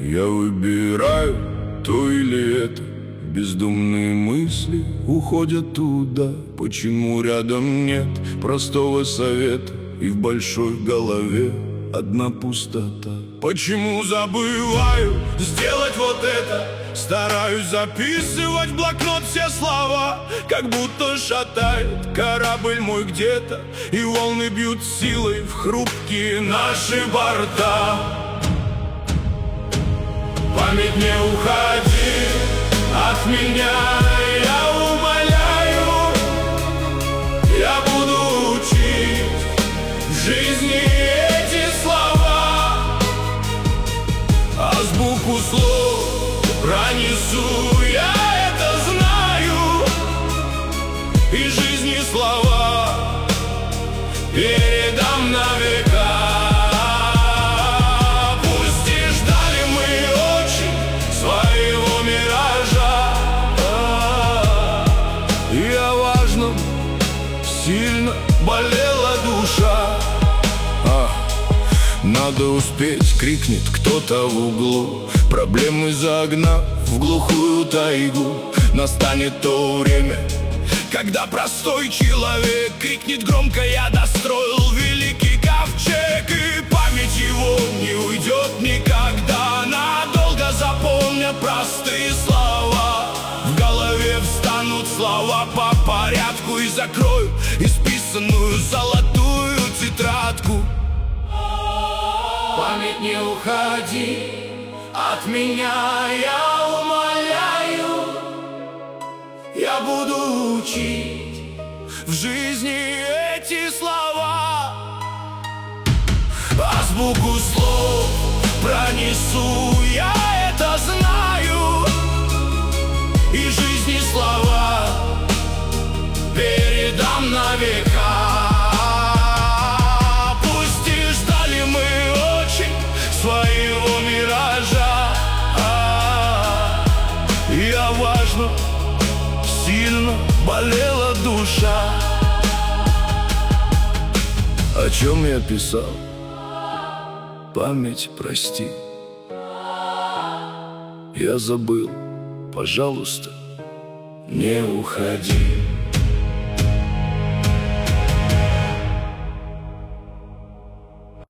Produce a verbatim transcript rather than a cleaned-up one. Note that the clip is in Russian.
Я выбираю то или это. Бездумные мысли уходят туда. Почему рядом нет простого совета, и в большой голове одна пустота? Почему забываю сделать вот это? Стараюсь записывать в блокнот все слова, как будто шатает корабль мой где-то, и волны бьют силой в хрупкие наши борта. Память, не уходи от меня, я умоляю. Я буду учить в жизни эти слова, азбуку слов пронесу, я это знаю. И жизни слова передам на века. Пусть и ждали мы очень своего миража, и о важном сильно болела душа. а, Надо успеть, крикнет кто-то в углу, проблемы загнав в глухую тайгу. Настанет то время, когда простой человек крикнет громко: я достроил великий ковчег. И память его не уйдет никогда, надолго запомнят простые слова. В голове встанут слова по порядку и закроют исписанную золотую тетрадку. Память, не уходи от меня, я умоляю. Я буду учить в жизни эти слова, азбуку слов пронесу, я это знаю. И жизни слова передам на века. Пусть и ждали мы очень своего миража, я важно сильно болела душа. О чем я писал? Память, прости, я забыл. Пожалуйста, не уходи.